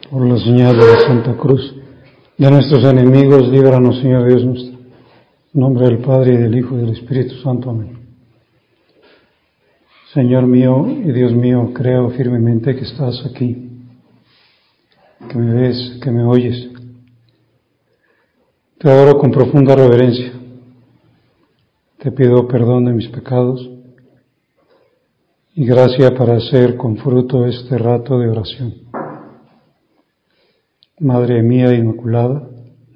Por la señal de la Santa Cruz de nuestros enemigos, líbranos, Señor Dios nuestro. En nombre del Padre, y del Hijo, y del Espíritu Santo. Amén. Señor mío y Dios mío, creo firmemente que estás aquí, que me ves, que me oyes. Te adoro con profunda reverencia. Te pido perdón de mis pecados y gracia para hacer con fruto este rato de oración. Madre mía Inmaculada,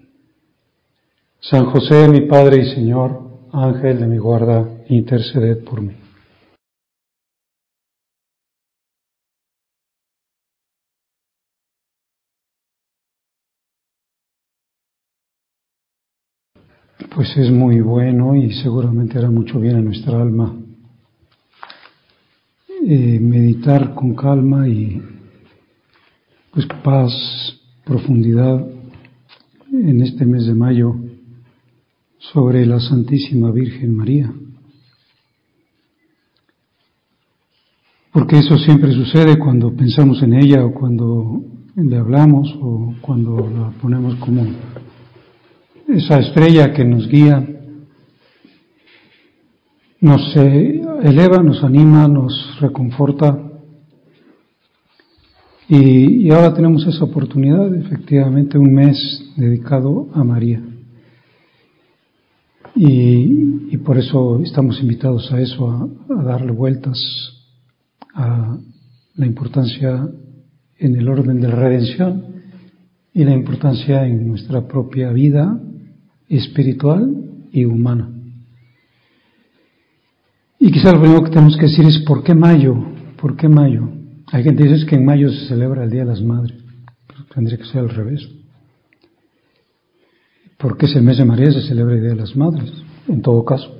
San José, mi Padre y Señor, Ángel de mi guarda, interceded por mí. Pues es muy bueno y seguramente hará mucho bien a nuestra alma meditar con calma y pues paz, profundidad en este mes de mayo sobre la Santísima Virgen María. Porque eso siempre sucede cuando pensamos en ella o cuando le hablamos o cuando la ponemos como esa estrella que nos guía, nos eleva, nos anima, nos reconforta. Y ahora tenemos esa oportunidad, efectivamente, un mes dedicado a María. Y por eso estamos invitados a eso, a darle vueltas a la importancia en el orden de la redención y la importancia en nuestra propia vida espiritual y humana. Y quizá lo primero que tenemos que decir es ¿por qué mayo? ¿Por qué mayo? Hay gente que dice que en mayo se celebra el Día de las Madres, pero tendría que ser al revés. ¿Por qué es el mes de María se celebra el Día de las Madres? En todo caso.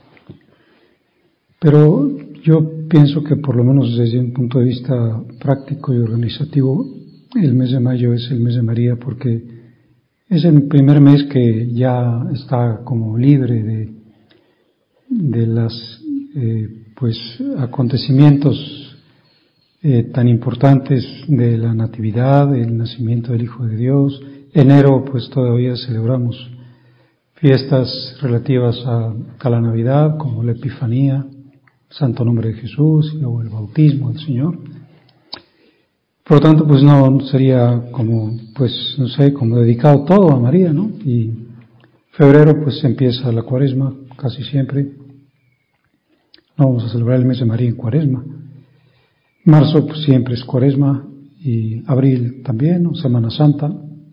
Pero yo pienso que por lo menos desde un punto de vista práctico y organizativo, el mes de mayo es el mes de María porque es el primer mes que ya está como libre de las acontecimientos tan importantes de la Natividad, el nacimiento del Hijo de Dios. Enero pues todavía celebramos fiestas relativas a la Navidad, como la Epifanía, Santo Nombre de Jesús, y luego el bautismo del Señor. Por lo tanto, pues no sería como, como dedicado todo a María, ¿no? Y febrero pues empieza la Cuaresma, casi siempre. No vamos a celebrar el mes de María en Cuaresma. Marzo pues siempre es Cuaresma y abril también, ¿no? Semana Santa.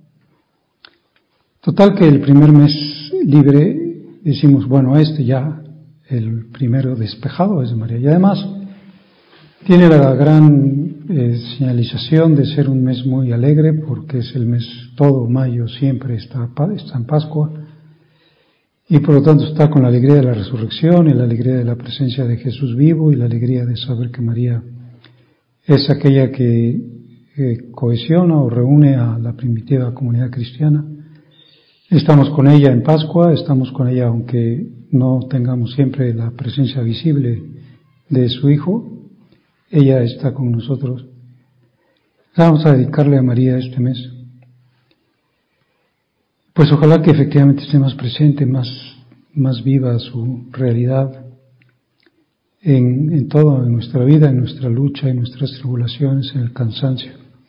Total que el primer mes libre decimos, bueno, ya el primero despejado es de María. Y además tiene la gran señalización de ser un mes muy alegre porque es el mes, todo mayo siempre está en Pascua y por lo tanto está con la alegría de la resurrección y la alegría de la presencia de Jesús vivo y la alegría de saber que María es aquella que cohesiona o reúne a la primitiva comunidad cristiana. Estamos con ella en Pascua, estamos con ella aunque no tengamos siempre la presencia visible de su Hijo, ella está con nosotros. Vamos a dedicarle a María este mes. Pues ojalá que efectivamente esté más presente, más viva su realidad en todo, en nuestra vida, en nuestra lucha, en nuestras tribulaciones, en el cansancio.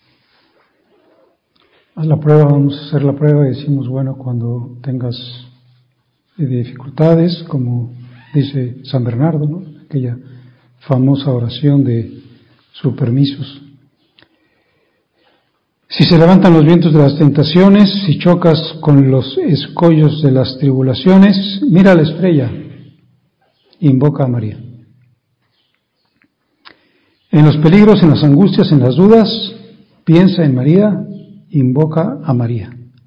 Vamos a hacer la prueba y decimos, bueno, cuando tengas dificultades, como dice San Bernardo, ¿no? Aquella famosa oración de sus permisos. Si se levantan los vientos de las tentaciones, si chocas con los escollos de las tribulaciones, mira a la estrella, invoca a María. En los peligros, en las angustias, en las dudas, piensa en María, invoca a María.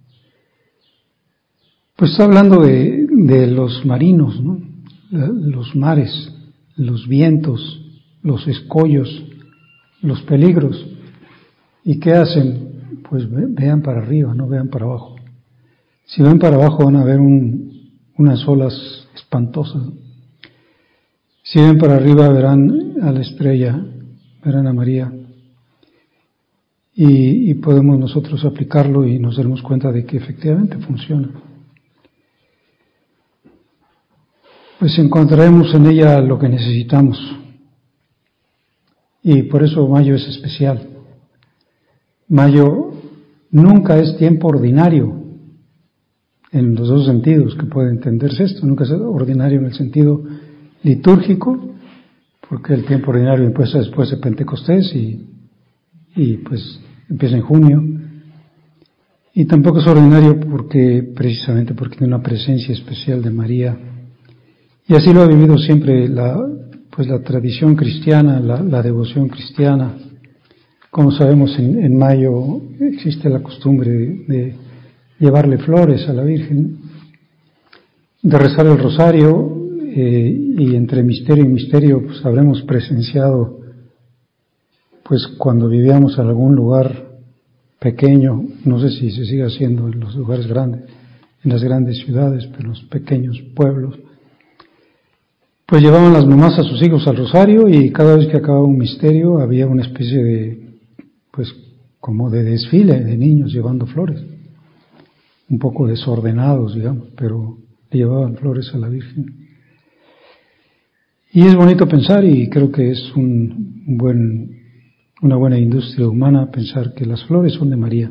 Pues está hablando de los marinos, ¿no? Los mares, los vientos, los escollos, los peligros. ¿Y qué hacen? Pues vean para arriba, no vean para abajo. Si ven para abajo van a ver unas olas espantosas. Si ven para arriba verán a la estrella, verán a María. y podemos nosotros aplicarlo y nos damos cuenta de que efectivamente funciona. Pues encontraremos en ella lo que necesitamos. Y por eso mayo es especial. Mayo nunca es tiempo ordinario, en los dos sentidos que puede entenderse esto. Nunca es ordinario en el sentido litúrgico, porque el tiempo ordinario empieza después de Pentecostés y pues empieza en junio. Y tampoco es ordinario precisamente porque tiene una presencia especial de María. Y así lo ha vivido siempre la tradición cristiana, la devoción cristiana. Como sabemos, en mayo existe la costumbre de llevarle flores a la Virgen, de rezar el rosario, y entre misterio y misterio pues habremos presenciado, pues cuando vivíamos en algún lugar pequeño, no sé si se sigue haciendo en los lugares grandes, en las grandes ciudades, pero en los pequeños pueblos, pues llevaban las mamás a sus hijos al rosario y cada vez que acababa un misterio había una especie de, pues como de desfile de niños llevando flores, un poco desordenados, digamos, pero le llevaban flores a la Virgen. Y es bonito pensar, y creo que es una buena industria humana pensar que las flores son de María,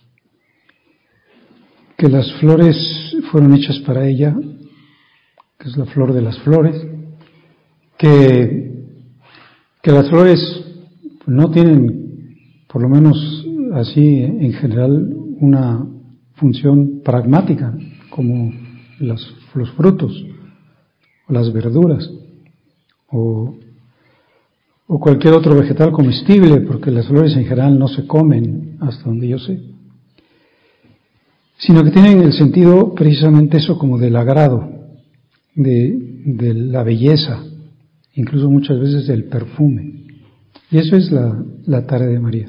que las flores fueron hechas para ella, que es la flor de las flores, que las flores no tienen, por lo menos así en general, una función pragmática como los frutos o las verduras o cualquier otro vegetal comestible, porque las flores en general no se comen, hasta donde yo sé, sino que tienen el sentido precisamente eso, como del agrado, de la belleza, incluso muchas veces del perfume. Y eso es la tarea de María.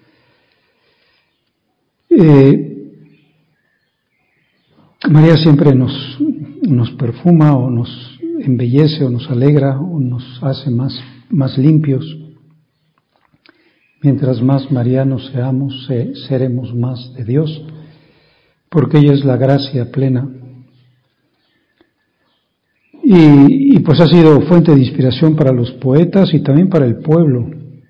María siempre nos perfuma o nos embellece o nos alegra o nos hace más limpios. Mientras más marianos seamos, seremos más de Dios, porque ella es la gracia plena. Y pues ha sido fuente de inspiración para los poetas y también para el pueblo.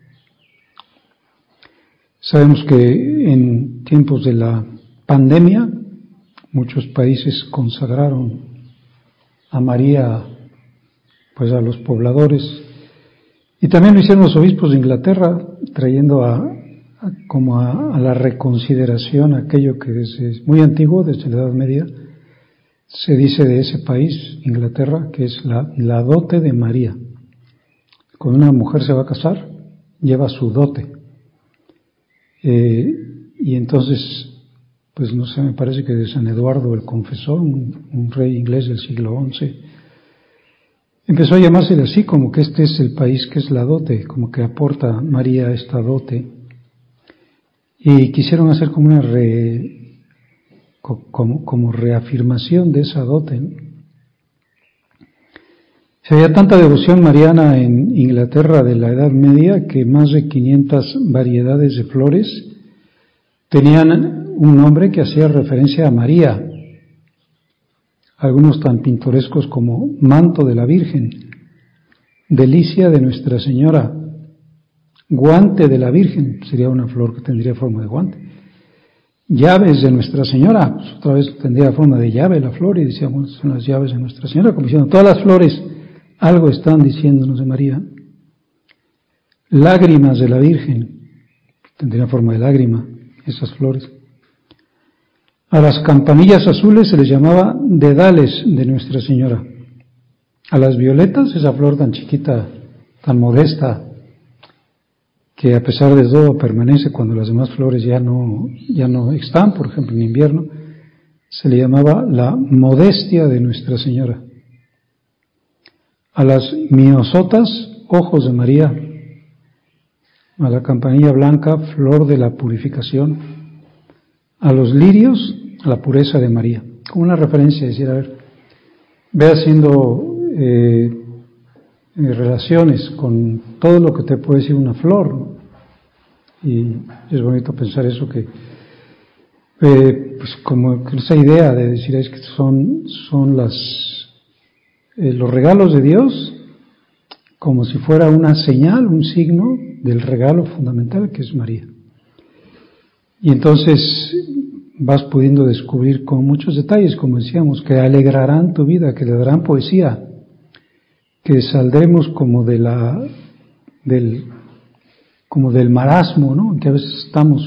Sabemos que en tiempos de la pandemia muchos países consagraron a María, pues a los pobladores, y también lo hicieron los obispos de Inglaterra, trayendo a la reconsideración aquello que desde muy antiguo, desde la Edad Media, se dice de ese país, Inglaterra, que es la dote de María. Cuando una mujer se va a casar, lleva su dote. Y entonces, pues no sé, me parece que de San Eduardo el Confesor, un rey inglés del siglo XI, empezó a llamársele así, como que este es el país que es la dote, como que aporta María esta dote. Y quisieron hacer como una como reafirmación de esa dote, ¿no? Se había tanta devoción mariana en Inglaterra de la Edad Media que más de 500 variedades de flores tenían un nombre que hacía referencia a María, algunos tan pintorescos como manto de la Virgen, delicia de Nuestra Señora, guante de la Virgen, sería una flor que tendría forma de guante, llaves de Nuestra Señora, pues otra vez tendría forma de llave la flor, y decíamos, son las llaves de Nuestra Señora, como diciendo, todas las flores algo están diciéndonos de María. Lágrimas de la Virgen, tendría forma de lágrima esas flores. A las campanillas azules se les llamaba dedales de Nuestra Señora. A las violetas, esa flor tan chiquita, tan modesta, que a pesar de todo permanece cuando las demás flores ya no están, por ejemplo en invierno, se le llamaba la modestia de Nuestra Señora. A las miosotas, ojos de María. A la campanilla blanca, flor de la purificación. A los lirios, la pureza de María. Como una referencia, decir, a ver, ve haciendo relaciones con todo lo que te puede decir una flor, ¿no? Y es bonito pensar eso, que pues como esa idea de decir es que son los regalos de Dios, como si fuera una señal, un signo del regalo fundamental que es María. Y entonces vas pudiendo descubrir con muchos detalles, como decíamos, que alegrarán tu vida, que le darán poesía, que saldremos como del marasmo, ¿no?, en que a veces estamos,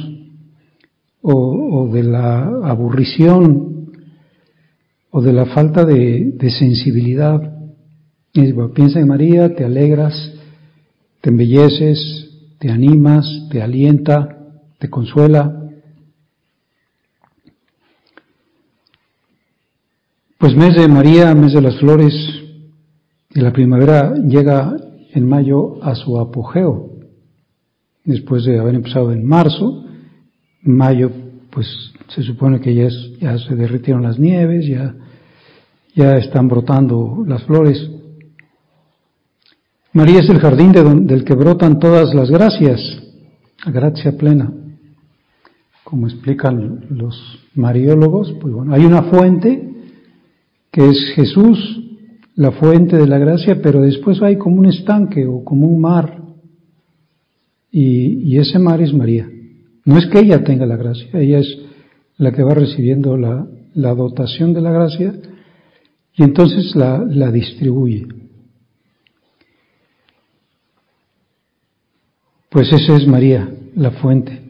o de la aburrición, o de la falta de sensibilidad. Y bueno, piensa en María, te alegras, te embelleces, te animas, te alienta, te consuela. Pues mes de María, mes de las flores, y la primavera llega en mayo a su apogeo. Después de haber empezado en marzo, mayo, pues se supone que ya se derritieron las nieves, ya están brotando las flores. María es el jardín del que brotan todas las gracias, la gracia plena. Como explican los mariólogos, pues bueno, hay una fuente que es Jesús, la fuente de la gracia, pero después hay como un estanque o como un mar, y ese mar es María. No es que ella tenga la gracia, ella es la que va recibiendo la dotación de la gracia y entonces la distribuye. Pues esa es María, la fuente.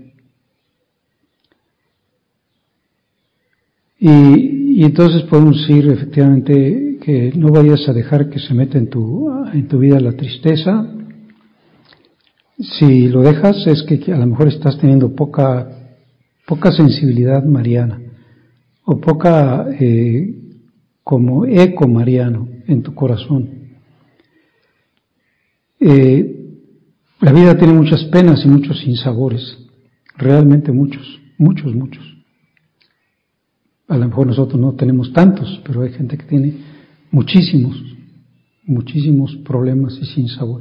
Y entonces podemos decir efectivamente que no vayas a dejar que se meta en tu vida la tristeza. Si lo dejas es que a lo mejor estás teniendo poca sensibilidad mariana, o poca como eco mariano en tu corazón. La vida tiene muchas penas y muchos sinsabores, realmente muchos. A lo mejor nosotros no tenemos tantos, pero hay gente que tiene muchísimos problemas y sinsabores.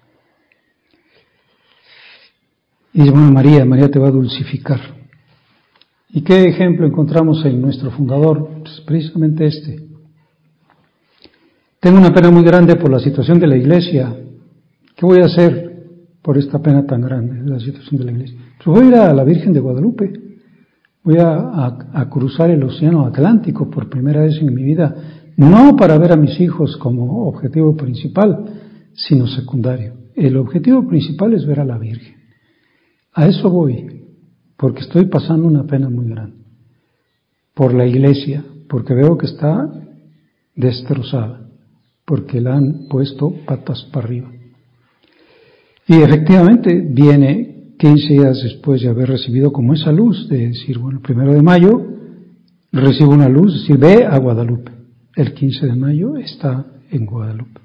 Y dice, bueno, María te va a dulcificar. ¿Y qué ejemplo encontramos en nuestro fundador? Pues precisamente este. Tengo una pena muy grande por la situación de la Iglesia. ¿Qué voy a hacer por esta pena tan grande de la situación de la Iglesia? Pues voy a ir a la Virgen de Guadalupe. Voy a cruzar el océano Atlántico por primera vez en mi vida, no para ver a mis hijos como objetivo principal, sino secundario. El objetivo principal es ver a la Virgen. A eso voy, porque estoy pasando una pena muy grande. Por la Iglesia, porque veo que está destrozada, porque la han puesto patas para arriba. Y efectivamente viene 15 días después de haber recibido como esa luz, de decir, bueno, el 1 de mayo recibo una luz, es decir, ve a Guadalupe. El 15 de mayo está en Guadalupe.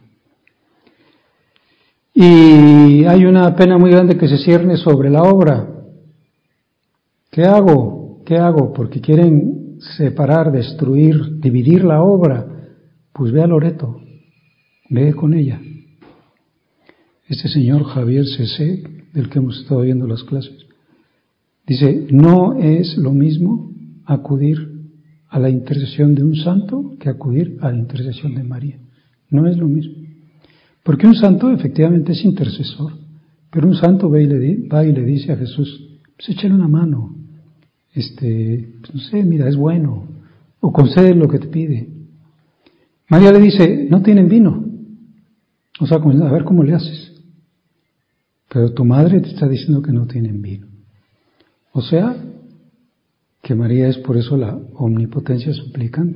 Y hay una pena muy grande que se cierne sobre la obra. ¿Qué hago? Porque quieren separar, destruir, dividir la obra. Pues ve a Loreto, ve con ella. Este señor Javier C.C., del que hemos estado viendo las clases, dice, no es lo mismo acudir a la intercesión de un santo que acudir a la intercesión de María. No es lo mismo. Porque un santo efectivamente es intercesor, pero un santo va y le dice a Jesús, pues échale una mano, pues no sé, mira, es bueno, o concede lo que te pide. María le dice, no tienen vino, o sea, a ver cómo le haces. Pero tu madre te está diciendo que no tienen vino. O sea, que María es por eso la omnipotencia suplicante.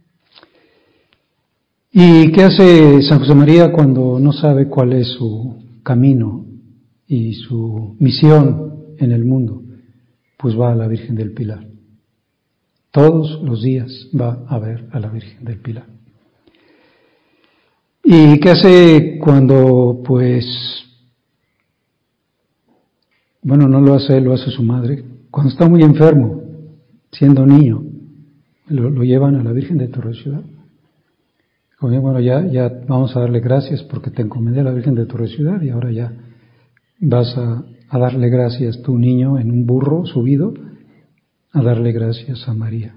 ¿Y qué hace San José María cuando no sabe cuál es su camino y su misión en el mundo? Pues va a la Virgen del Pilar. Todos los días va a ver a la Virgen del Pilar. ¿Y qué hace cuando, pues, bueno, no lo hace él, lo hace su madre? Cuando está muy enfermo, siendo niño, lo llevan a la Virgen de Torre-Ciudad. Bueno, ya vamos a darle gracias porque te encomendé a la Virgen de Torre-Ciudad y ahora ya vas a a darle gracias, tu niño en un burro subido, a darle gracias a María.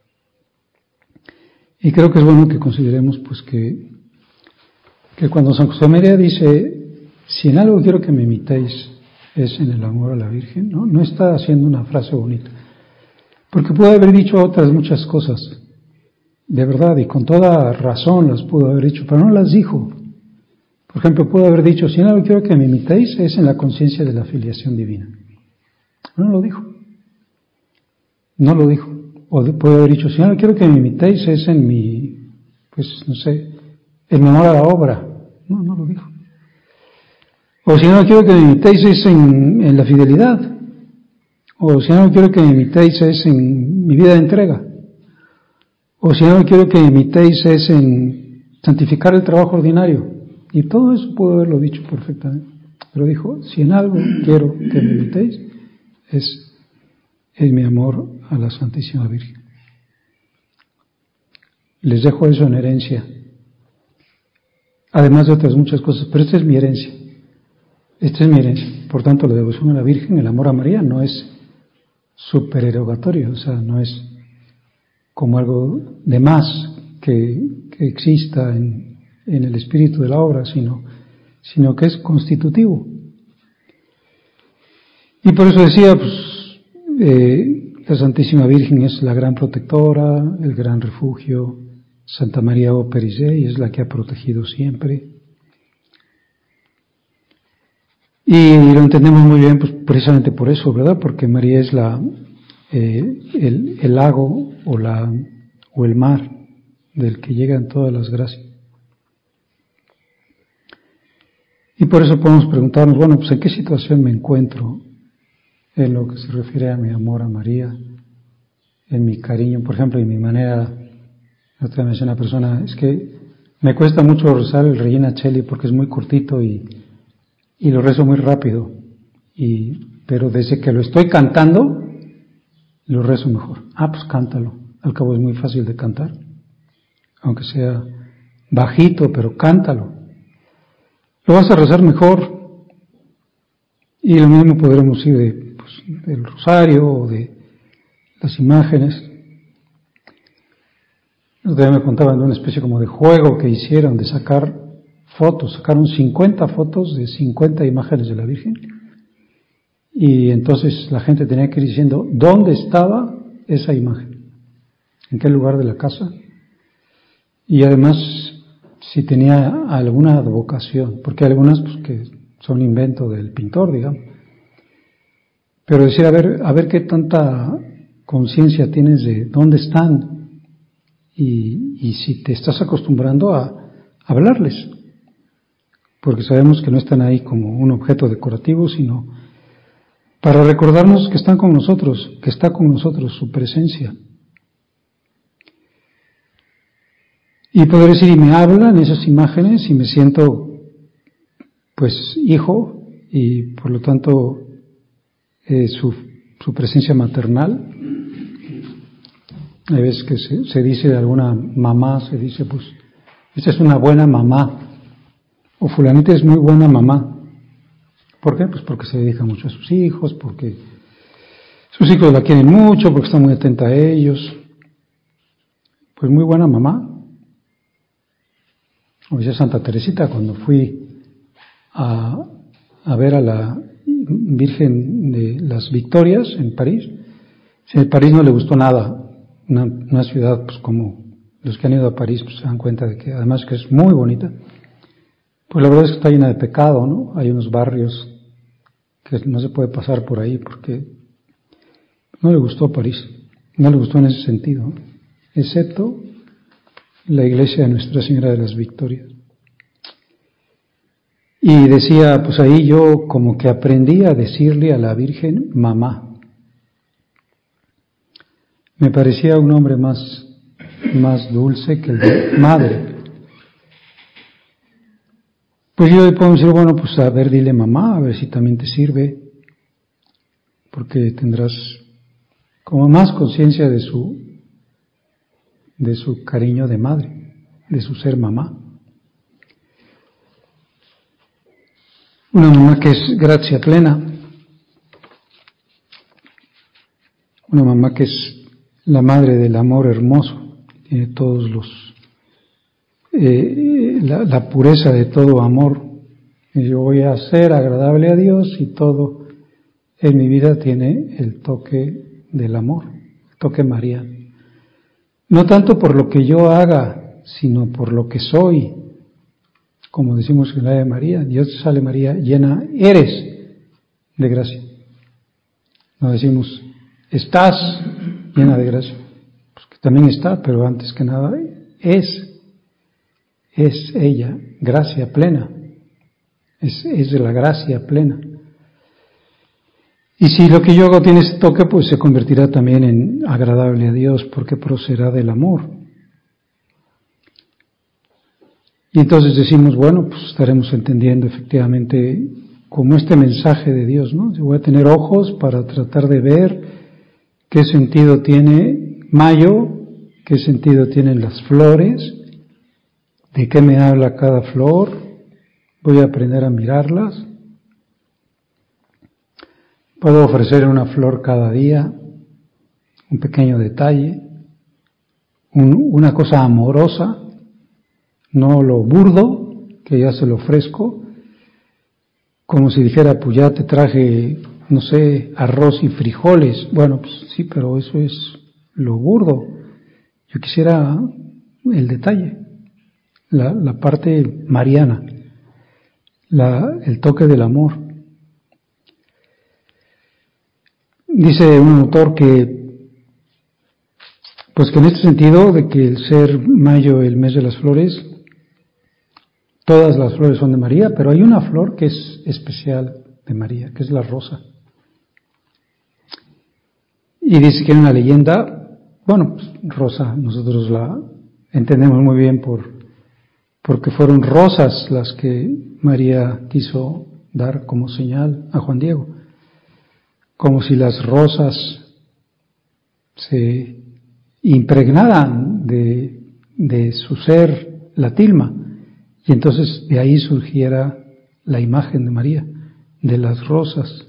Y creo que es bueno que consideremos pues que cuando San José María dice, si en algo quiero que me imitéis, es en el amor a la Virgen, no está haciendo una frase bonita, porque pudo haber dicho otras muchas cosas, de verdad, y con toda razón las pudo haber dicho, pero no las dijo. Por ejemplo, pudo haber dicho, si en algo quiero que me imitéis, es en la conciencia de la filiación divina. No lo dijo. No lo dijo. O puede haber dicho, si no quiero que me imitéis es en mi, pues no sé, en mi amor a la obra. No lo dijo. O si no quiero que me imitéis es en la fidelidad. O si no quiero que me imitéis es en mi vida de entrega. O si no quiero que me imitéis es en santificar el trabajo ordinario. Y todo eso pudo haberlo dicho perfectamente. Pero dijo, si en algo quiero que me imitéis es mi amor a la Santísima Virgen. Les dejo eso en herencia, además de otras muchas cosas, pero esta es mi herencia. Esta es mi herencia. Por tanto, la devoción a la Virgen, el amor a María, no es supererogatorio, o sea, no es como algo de más que exista en el espíritu de la obra, sino que es constitutivo. Y por eso decía, la Santísima Virgen es la gran protectora, el gran refugio. Santa María Operis Dei es la que ha protegido siempre. Y lo entendemos muy bien, pues precisamente por eso, ¿verdad? Porque María es el lago o el mar del que llegan todas las gracias. Y por eso podemos preguntarnos, bueno, pues ¿en qué situación me encuentro en lo que se refiere a mi amor a María, en mi cariño, por ejemplo, en mi manera? Otra vez una persona, es que me cuesta mucho rezar el Regina Coeli porque es muy cortito y lo rezo muy rápido, pero desde que lo estoy cantando, lo rezo mejor. Pues cántalo, al cabo es muy fácil de cantar, aunque sea bajito, pero cántalo. Lo vas a rezar mejor. Y lo mismo podremos decir del rosario o de las imágenes. Ustedes me contaban de una especie como de juego que hicieron de sacar fotos, sacaron 50 fotos de 50 imágenes de la Virgen, y entonces la gente tenía que ir diciendo dónde estaba esa imagen, en qué lugar de la casa, y además si tenía alguna advocación, porque hay algunas que son invento del pintor, digamos, pero decir, a ver qué tanta conciencia tienes de dónde están, y si te estás acostumbrando a hablarles, porque sabemos que no están ahí como un objeto decorativo, sino para recordarnos que están con nosotros, que está con nosotros su presencia. Y poder decir, y me hablan esas imágenes y me siento pues hijo, y por lo tanto su presencia maternal. Hay veces que se dice de alguna mamá, se dice, pues, esta es una buena mamá, o fulanita es muy buena mamá. ¿Por qué? Pues porque se dedica mucho a sus hijos, porque sus hijos la quieren mucho, porque está muy atenta a ellos. Pues muy buena mamá. O decía Santa Teresita, cuando fui a ver a la Virgen de las Victorias en París, en París no le gustó nada. Una ciudad, pues como los que han ido a París pues se dan cuenta de que además que es muy bonita, pues la verdad es que está llena de pecado, ¿no? Hay unos barrios que no se puede pasar por ahí porque no le gustó París, no le gustó en ese sentido, ¿no? Excepto la iglesia de Nuestra Señora de las Victorias. Y decía, pues ahí yo como que aprendí a decirle a la Virgen mamá. Me parecía un nombre más dulce que el de madre. Pues yo puedo decir, bueno, pues a ver, dile mamá, a ver si también te sirve, porque tendrás como más conciencia de su cariño de madre, de su ser mamá. Una mamá que es gracia plena, una mamá que es la madre del amor hermoso, tiene todos la pureza de todo amor. Y yo voy a ser agradable a Dios y todo en mi vida tiene el toque del amor, el toque mariano. No tanto por lo que yo haga, sino por lo que soy. Como decimos en la de María, Dios te salve María, llena eres de gracia. No decimos, estás llena de gracia. Pues que también está, pero antes que nada es ella, gracia plena. Es de la gracia plena. Y si lo que yo hago tiene ese toque, pues se convertirá también en agradable a Dios, porque procederá del amor. Y entonces decimos, bueno, pues estaremos entendiendo efectivamente como este mensaje de Dios, ¿no? Yo voy a tener ojos para tratar de ver qué sentido tiene mayo, qué sentido tienen las flores, de qué me habla cada flor, voy a aprender a mirarlas. Puedo ofrecer una flor cada día, un pequeño detalle, una cosa amorosa, no lo burdo, que ya se lo ofrezco, como si dijera, pues ya te traje, no sé, arroz y frijoles. Bueno, pues sí, pero eso es lo burdo. Yo quisiera el detalle, la parte mariana, el toque del amor. Dice un autor que en este sentido de que el ser mayo, el mes de las flores, todas las flores son de María, pero hay una flor que es especial de María, que es la rosa. Y dice que hay una leyenda, bueno, pues, rosa, nosotros la entendemos muy bien porque fueron rosas las que María quiso dar como señal a Juan Diego, como si las rosas se impregnaran de su ser la tilma, y entonces de ahí surgiera la imagen de María, de las rosas.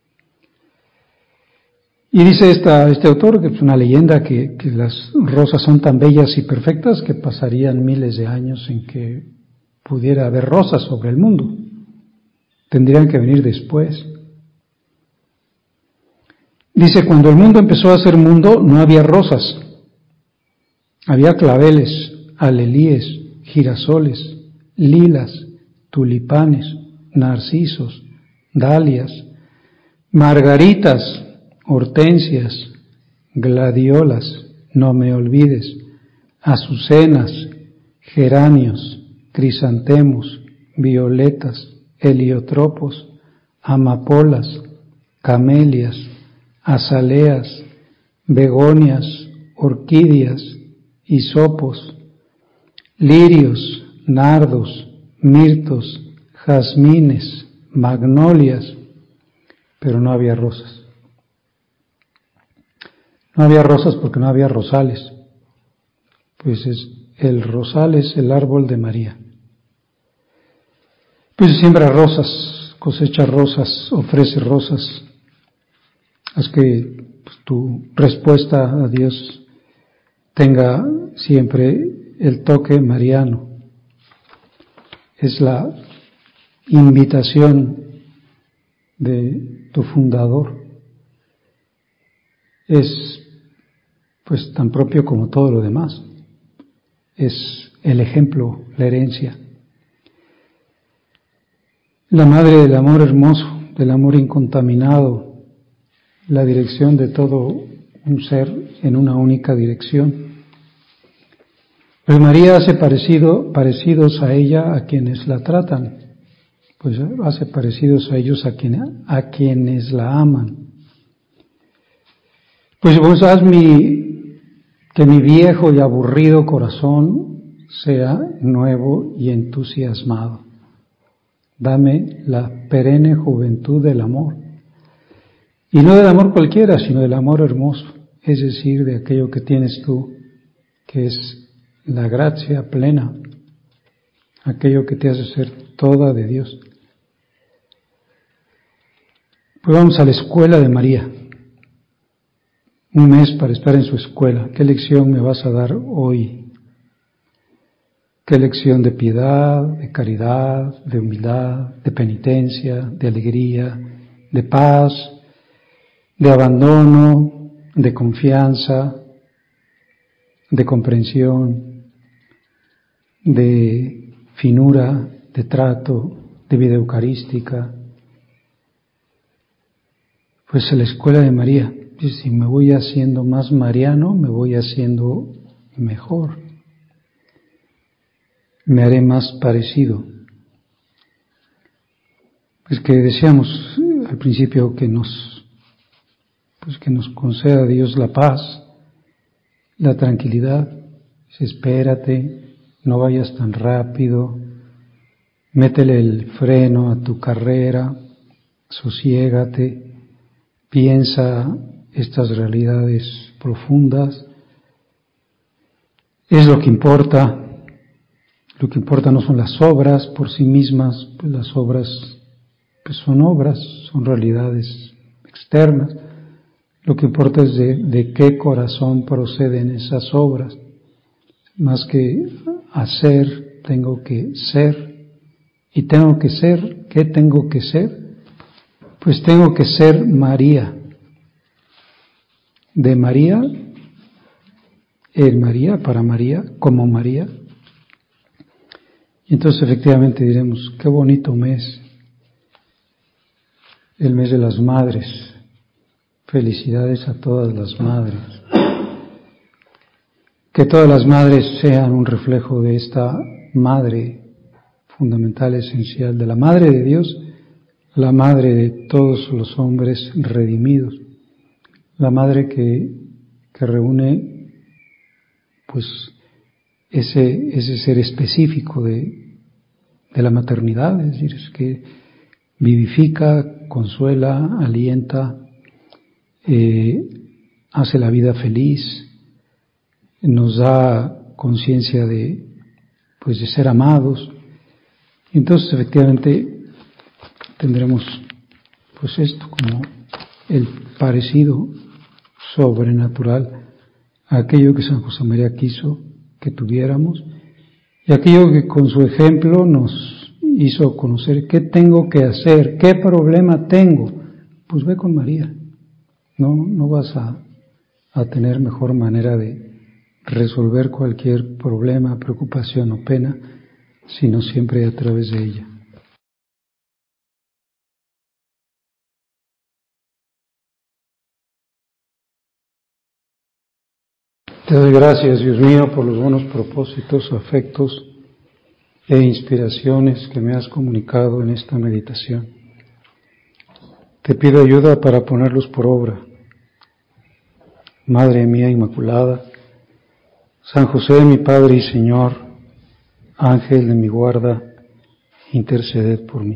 Y dice este autor, que es una leyenda, que las rosas son tan bellas y perfectas que pasarían miles de años en que pudiera haber rosas sobre el mundo. Tendrían que venir después. Dice, cuando el mundo empezó a ser mundo, no había rosas. Había claveles, alelíes, girasoles, lilas, tulipanes, narcisos, dalias, margaritas, hortensias, gladiolas, no me olvides, azucenas, geranios, crisantemos, violetas, heliotropos, amapolas, camelias, azaleas, begonias, orquídeas, hisopos, lirios, nardos, mirtos, jazmines, magnolias, pero no había rosas. No había rosas porque no había rosales. Pues el rosal es el árbol de María. Pues siembra rosas, cosecha rosas, ofrece rosas. Haz que tu respuesta a Dios tenga siempre el toque mariano. Es la invitación de tu fundador. Es pues tan propio como todo lo demás. Es el ejemplo, la herencia. La madre del amor hermoso, del amor incontaminado, la dirección de todo un ser en una única dirección. Pues María hace parecidos a ella a quienes la tratan, pues hace parecidos a ellos a quienes la aman. Pues haz que mi viejo y aburrido corazón sea nuevo y entusiasmado. Dame la perenne juventud del amor. Y no del amor cualquiera, sino del amor hermoso, es decir, de aquello que tienes tú, que es la gracia plena, aquello que te hace ser toda de Dios. Pues vamos a la escuela de María. un mes para estar en su escuela. ¿Qué lección me vas a dar hoy? ¿Qué lección de piedad, de caridad, de humildad, de penitencia, de alegría, de paz, de abandono, de confianza, de comprensión, de finura, de trato, de vida eucarística? Pues en la escuela de María. Si me voy haciendo más mariano, me voy haciendo mejor. Me haré más parecido. Pues que deseamos al principio que nos conceda Dios la paz, la tranquilidad. Espérate, no vayas tan rápido, métele el freno a tu carrera, sosiégate, piensa estas realidades profundas. Es lo que importa. Lo que importa no son las obras por sí mismas, pues las obras pues son realidades externas. Lo que importa es de qué corazón proceden esas obras. Más que hacer, tengo que ser. Y tengo que ser, ¿qué tengo que ser? Pues tengo que ser María. De María, en María, para María, como María. Y entonces efectivamente diremos, qué bonito mes, el mes de las madres. Felicidades a todas las madres. Que todas las madres sean un reflejo de esta madre fundamental, esencial, de la Madre de Dios, la Madre de todos los hombres redimidos, la Madre que reúne pues ese ser específico de la maternidad, es decir, es que vivifica, consuela, alienta, hace la vida feliz, nos da conciencia de ser amados. Entonces efectivamente tendremos pues esto como el parecido sobrenatural a aquello que San José María quiso que tuviéramos y aquello que con su ejemplo nos hizo conocer qué tengo que hacer, qué problema tengo. Pues ve con María. No vas a tener mejor manera de resolver cualquier problema, preocupación o pena, sino siempre a través de ella. Te doy gracias, Dios mío, por los buenos propósitos, afectos e inspiraciones que me has comunicado en esta meditación. Te pido ayuda para ponerlos por obra. Madre mía Inmaculada, San José, mi Padre y Señor, Ángel de mi guarda, interceded por mí.